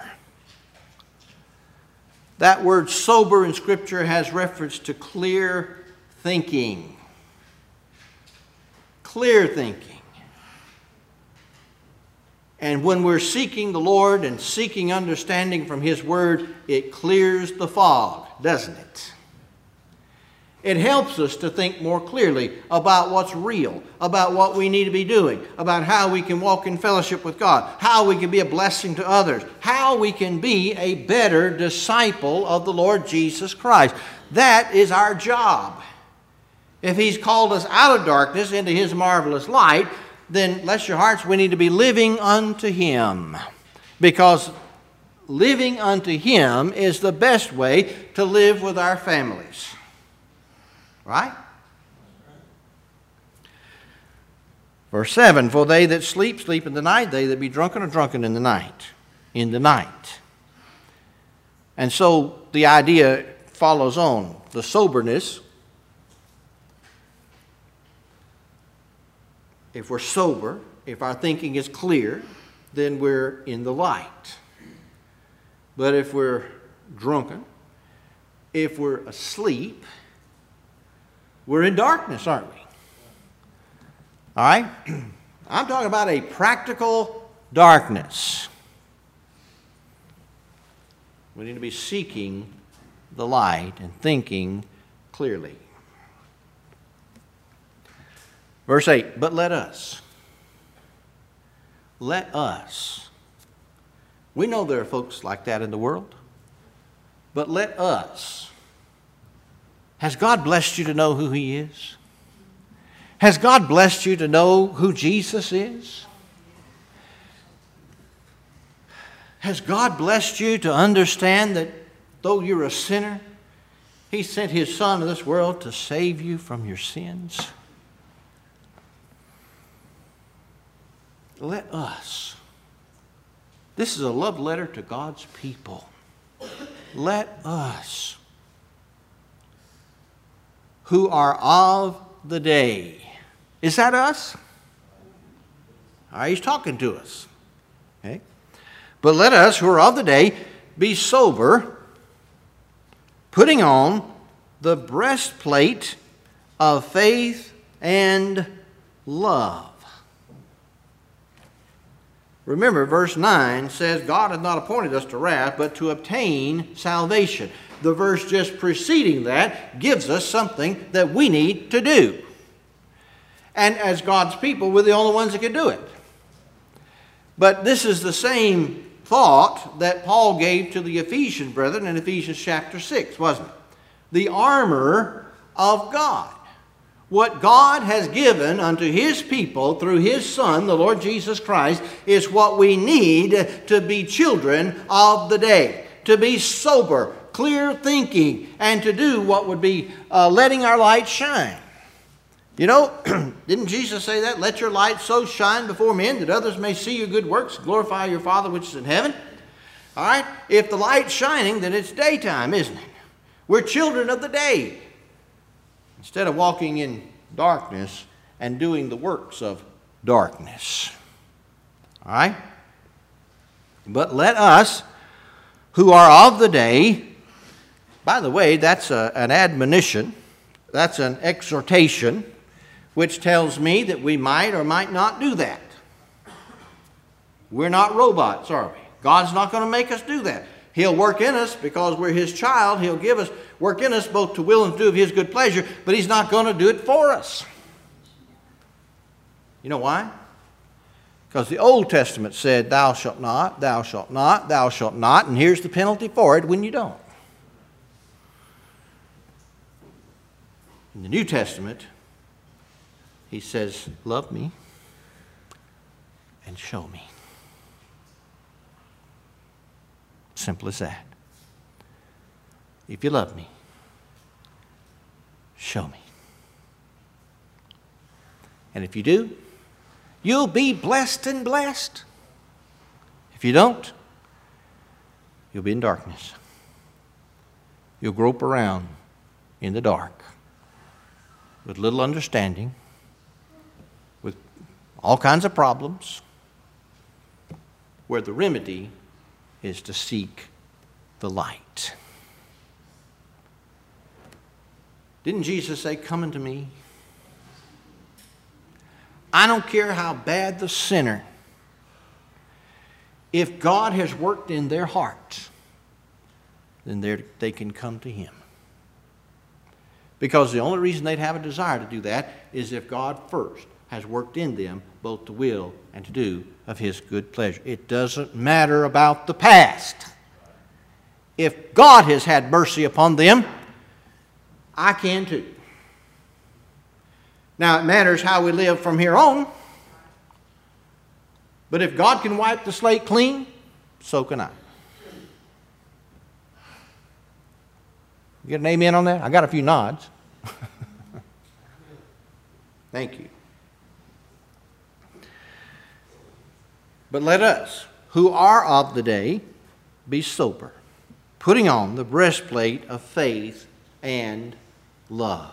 That word sober in Scripture has reference to clear thinking. Clear thinking. And when we're seeking the Lord and seeking understanding from His Word, it clears the fog, doesn't it? It helps us to think more clearly about what's real, about what we need to be doing, about how we can walk in fellowship with God, how we can be a blessing to others, how we can be a better disciple of the Lord Jesus Christ. That is our job. If He's called us out of darkness into His marvelous light, then, bless your hearts, we need to be living unto Him. Because living unto Him is the best way to live with our families. Right? Verse seven, for they that sleep, sleep in the night. They that be drunken are drunken in the night. In the night. And so the idea follows on. The soberness. If we're sober, if our thinking is clear, then we're in the light. But if we're drunken, if we're asleep, we're in darkness, aren't we? All right? I'm talking about a practical darkness. We need to be seeking the light and thinking clearly. Verse eight, but let us. Let us. We know there are folks like that in the world. But let us. Has God blessed you to know who He is? Has God blessed you to know who Jesus is? Has God blessed you to understand that though you're a sinner, He sent His Son to this world to save you from your sins? Let us. This is a love letter to God's people. Let us, who are of the day. Is that us? All right, He's talking to us. Okay? But let us, who are of the day, be sober, putting on the breastplate of faith and love. Remember, verse nine says, God hath not appointed us to wrath, but to obtain salvation. The verse just preceding that gives us something that we need to do. And as God's people, we're the only ones that can do it. But this is the same thought that Paul gave to the Ephesian brethren in Ephesians chapter six, wasn't it? the armor of God. What God has given unto His people through His Son, the Lord Jesus Christ, is what we need to be children of the day, to be sober, clear thinking, and to do what would be uh, letting our light shine. You know, didn't Jesus say that? Let your light so shine before men that others may see your good works, glorify your Father which is in heaven. All right? If the light's shining, then it's daytime, isn't it? We're children of the day. Instead of walking in darkness and doing the works of darkness. All right? But let us, who are of the day, by the way, that's a, an admonition, that's an exhortation, which tells me that we might or might not do that. We're not robots, are we? God's not going to make us do that. He'll work in us because we're His child. He'll give us, work in us both to will and to do of His good pleasure, but He's not going to do it for us. You know why? Because the Old Testament said, thou shalt not, thou shalt not, thou shalt not, and here's the penalty for it when you don't. In the New Testament, He says, love me and show me. Simple as that. If you love me, show me. And if you do, you'll be blessed and blessed. If you don't, you'll be in darkness. You'll grope around in the dark with little understanding, with all kinds of problems, where the remedy is to seek the light. Didn't Jesus say, come unto me? I don't care how bad the sinner, if God has worked in their heart, then they can come to Him. Because the only reason they'd have a desire to do that is if God first has worked in them both to will and to do of His good pleasure. It doesn't matter about the past. If God has had mercy upon them, I can too. Now it matters how we live from here on. But if God can wipe the slate clean, so can I. You get an amen on that? I got a few nods. Thank you. But let us, who are of the day, be sober, putting on the breastplate of faith and love.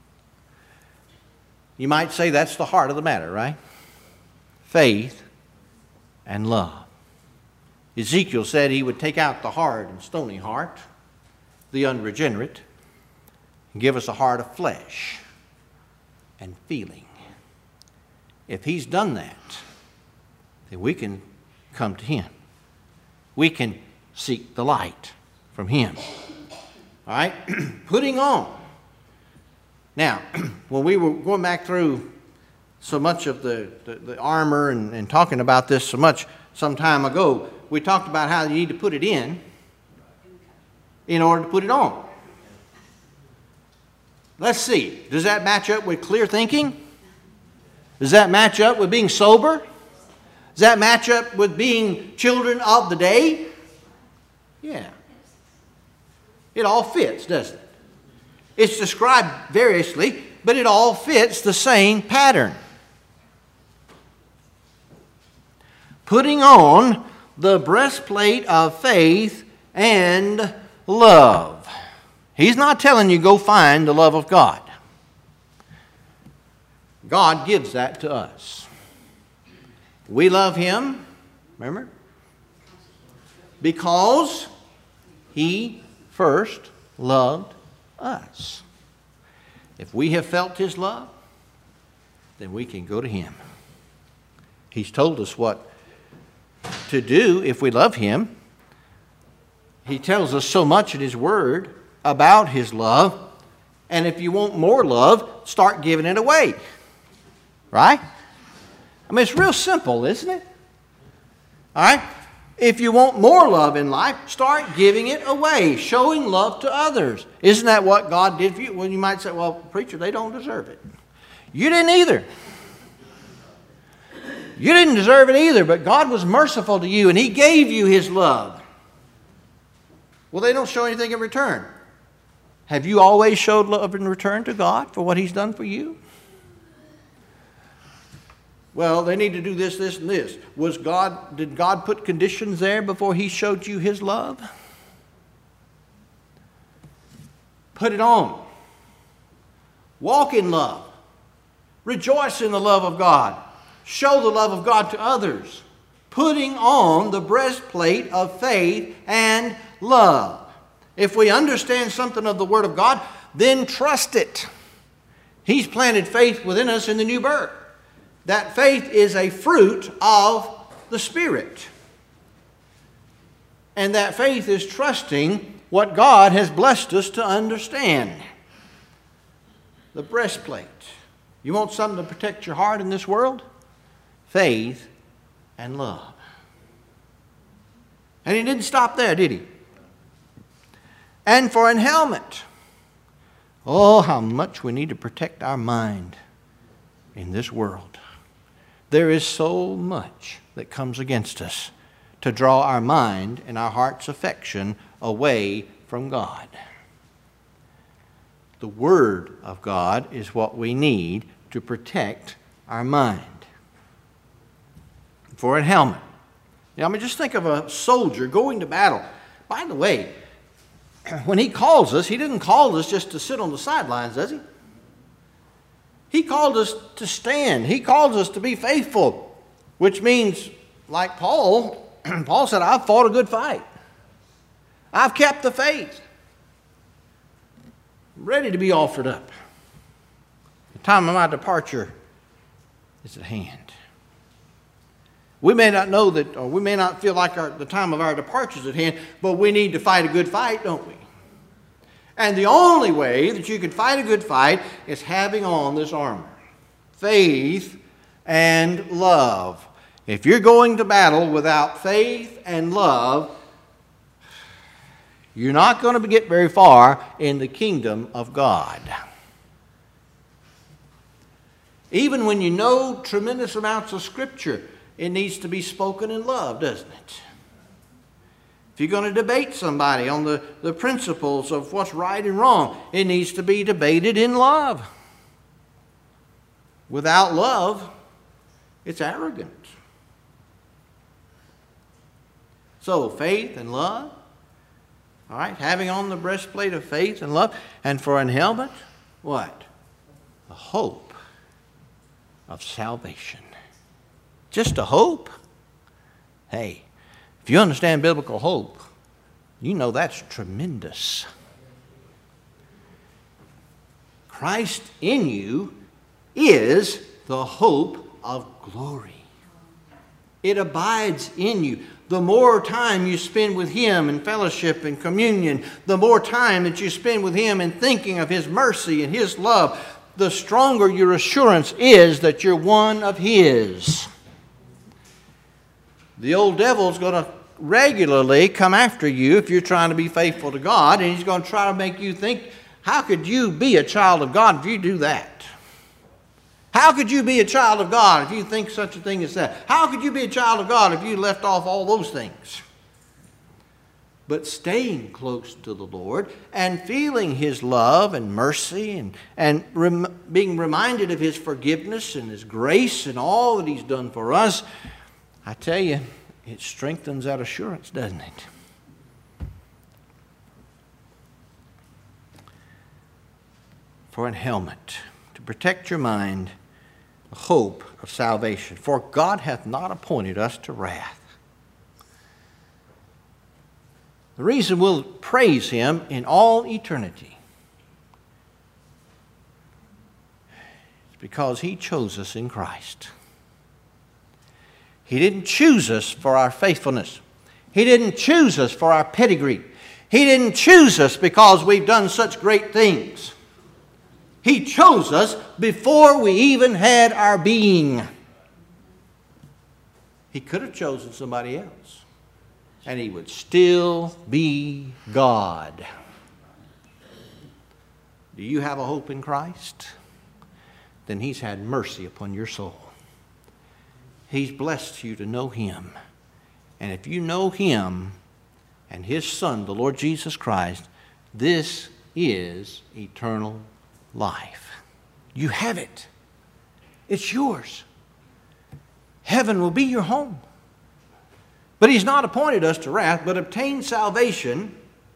You might say that's the heart of the matter, right? Faith and love. Ezekiel said He would take out the hard and stony heart, the unregenerate, and give us a heart of flesh and feeling. If He's done that, then we can come to Him. We can seek the light from Him. All right? Putting on. Now, when we were going back through so much of the, the, the armor and, and talking about this so much some time ago, we talked about how you need to put it in in order to put it on. Let's see. Does that match up with clear thinking? Does that match up with being sober? Does that match up with being children of the day? Yeah. It all fits, doesn't it? It's described variously, but it all fits the same pattern. Putting on the breastplate of faith and love. He's not telling you go find the love of God. God gives that to us. We love Him, remember? Because He first loved us. If we have felt His love, then we can go to Him. He's told us what to do if we love Him. He tells us so much in His Word about His love. And if you want more love, start giving it away. Right? I mean, it's real simple, isn't it? All right? If you want more love in life, start giving it away, showing love to others. Isn't that what God did for you? Well, you might say, well, preacher, they don't deserve it. You didn't either. You didn't deserve it either, but God was merciful to you and He gave you His love. Well, they don't show anything in return. Have you always showed love in return to God for what He's done for you? Well, they need to do this, this, and this. Was God, did God put conditions there before He showed you His love? Put it on. Walk in love. Rejoice in the love of God. Show the love of God to others. Putting on the breastplate of faith and love. If we understand something of the Word of God, then trust it. He's planted faith within us in the new birth. That faith is a fruit of the Spirit. And that faith is trusting what God has blessed us to understand. The breastplate. You want something to protect your heart in this world? Faith and love. And He didn't stop there, did He? And for an helmet. Oh, how much we need to protect our mind in this world. There is so much that comes against us to draw our mind and our heart's affection away from God. The Word of God is what we need to protect our mind. For a helmet. Now, I mean, just think of a soldier going to battle. By the way, when He calls us, He didn't call us just to sit on the sidelines, does He? He called us to stand. He calls us to be faithful, which means, like Paul, Paul said, I've fought a good fight. I've kept the faith. I'm ready to be offered up. The time of my departure is at hand. We may not know that, or we may not feel like our, the time of our departure is at hand, but we need to fight a good fight, don't we? And the only way that you can fight a good fight is having on this armor. Faith and love. If you're going to battle without faith and love, you're not going to get very far in the kingdom of God. Even when you know tremendous amounts of Scripture, it needs to be spoken in love, doesn't it? If you're going to debate somebody on the, the principles of what's right and wrong, it needs to be debated in love. Without love, it's arrogant. So, faith and love. All right, having on the breastplate of faith and love. And for an helmet, what? The hope of salvation. Just a hope? Hey, if you understand biblical hope, you know that's tremendous. Christ in you is the hope of glory. It abides in you. The more time you spend with Him in fellowship and communion, the more time that you spend with Him in thinking of His mercy and His love, the stronger your assurance is that you're one of His. The old devil's going to regularly come after you if you're trying to be faithful to God, and he's going to try to make you think, how could you be a child of God if you do that? How could you be a child of God if you think such a thing as that? How could you be a child of God if you left off all those things? But staying close to the Lord and feeling His love and mercy and, and rem- being reminded of His forgiveness and His grace and all that He's done for us, I tell you, it strengthens that assurance, doesn't it? For an helmet, to protect your mind, the hope of salvation. For God hath not appointed us to wrath. The reason we'll praise Him in all eternity is because He chose us in Christ. He didn't choose us for our faithfulness. He didn't choose us for our pedigree. He didn't choose us because we've done such great things. He chose us before we even had our being. He could have chosen somebody else. and He would still be God. Do you have a hope in Christ? Then He's had mercy upon your soul. He's blessed you to know Him. And if you know Him and His Son, the Lord Jesus Christ, this is eternal life. You have it. It's yours. Heaven will be your home. But He's not appointed us to wrath, but obtained salvation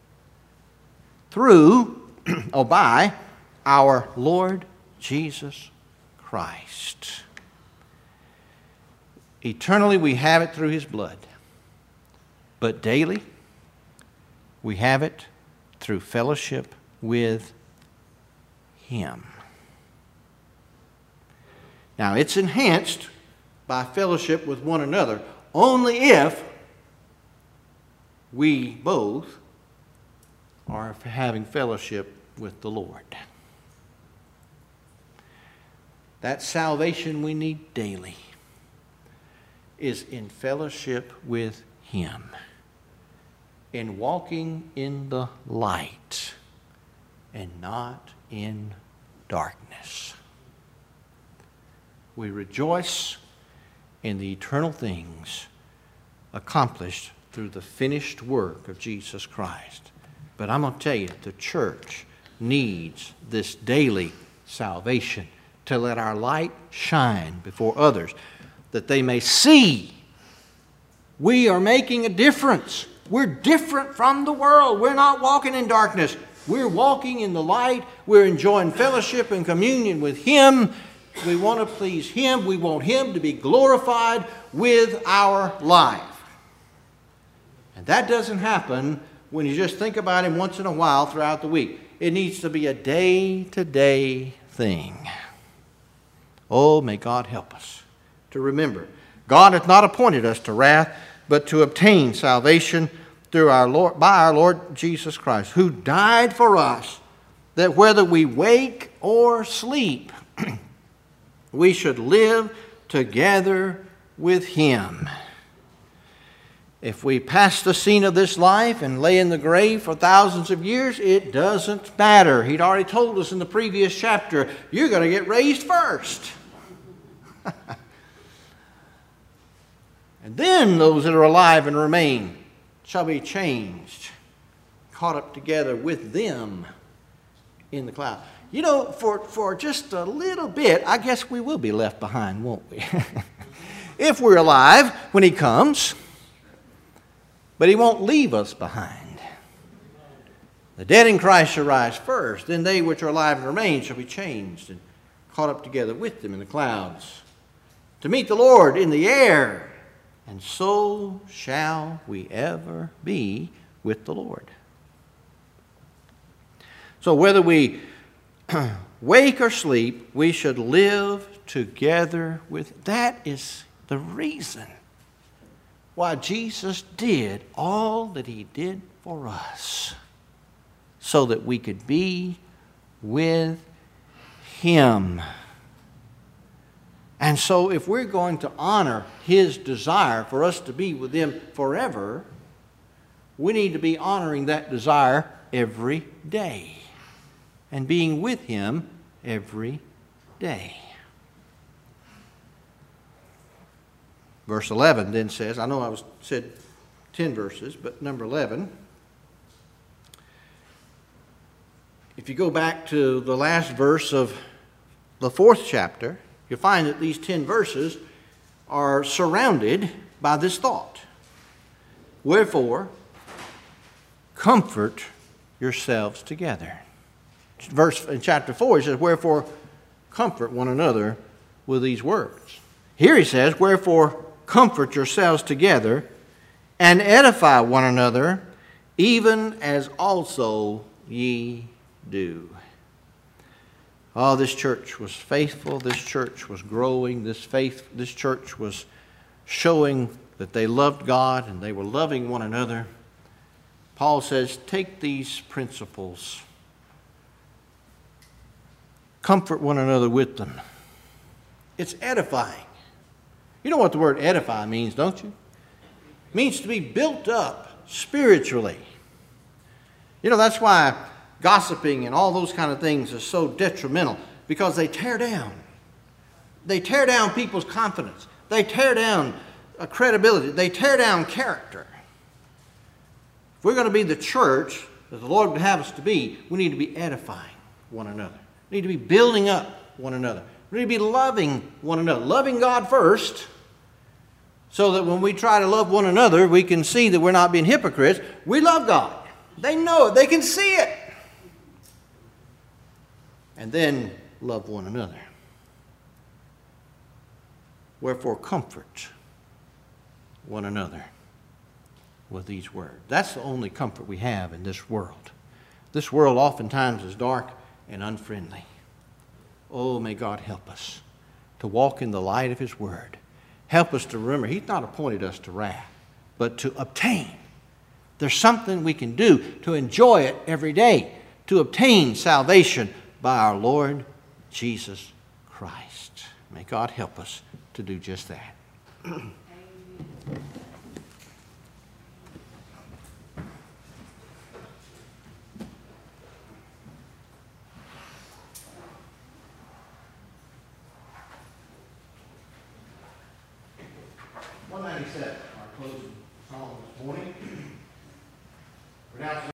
through, or by, our Lord Jesus Christ. Eternally we have it through His blood. But daily we have it through fellowship with Him. Now it's enhanced by fellowship with one another only if we both are having fellowship with the Lord. That salvation we need daily is in fellowship with Him, in walking in the light and not in darkness. We rejoice in the eternal things accomplished through the finished work of Jesus Christ. But I'm going to tell you, the church needs this daily salvation to let our light shine before others, that they may see we are making a difference. We're different from the world. We're not walking in darkness. We're walking in the light. We're enjoying fellowship and communion with Him. We want to please Him. We want Him to be glorified with our life. And that doesn't happen when you just think about Him once in a while throughout the week. It needs to be a day-to-day thing. Oh, may God help us to remember. God hath not appointed us to wrath, but to obtain salvation through our Lord, by our Lord Jesus Christ, who died for us, that whether we wake or sleep, we should live together with Him. If we pass the scene of this life and lay in the grave for thousands of years, it doesn't matter. He'd already told us in the previous chapter, you're going to get raised first. And then those that are alive and remain shall be changed, caught up together with them in the cloud. You know, for, for just a little bit, I guess we will be left behind, won't we? If we're alive when He comes. But He won't leave us behind. The dead in Christ shall rise first, then they which are alive and remain shall be changed and caught up together with them in the clouds, to meet the Lord in the air. And so shall we ever be with the Lord. So whether we wake or sleep, we should live together with. That is the reason why Jesus did all that He did for us, so that we could be with Him. And so if we're going to honor His desire for us to be with Him forever, we need to be honoring that desire every day and being with Him every day. Verse eleven then says, I know I was said ten verses, but number eleven, if you go back to the last verse of the fourth chapter, you'll find that these ten verses are surrounded by this thought. Wherefore, comfort yourselves together. Verse in chapter four, he says, wherefore, comfort one another with these words. Here he says, wherefore, comfort yourselves together and edify one another, even as also ye do. Oh, this church was faithful. This church was growing. This faith, this church was showing that they loved God and they were loving one another. Paul says, take these principles, comfort one another with them. It's edifying. You know what the word edify means, don't you? means to be built up spiritually. You know, that's why gossiping and all those kind of things are so detrimental, because they tear down. They tear down people's confidence. They tear down uh, credibility. They tear down character. If we're going to be the church that the Lord would have us to be, we need to be edifying one another. We need to be building up one another. We need to be loving one another. Loving God first, so that when we try to love one another, we can see that we're not being hypocrites. We love God. They know it. They can see it. And then love one another. Wherefore comfort one another with these words. That's the only comfort we have in this world. This world oftentimes is dark and unfriendly. Oh, may God help us to walk in the light of His Word. Help us to remember He's not appointed us to wrath, but to obtain. There's something we can do to enjoy it every day, to obtain salvation by our Lord Jesus Christ. May God help us to do just that. one ninety-seven, our closing psalm this morning. Pronounce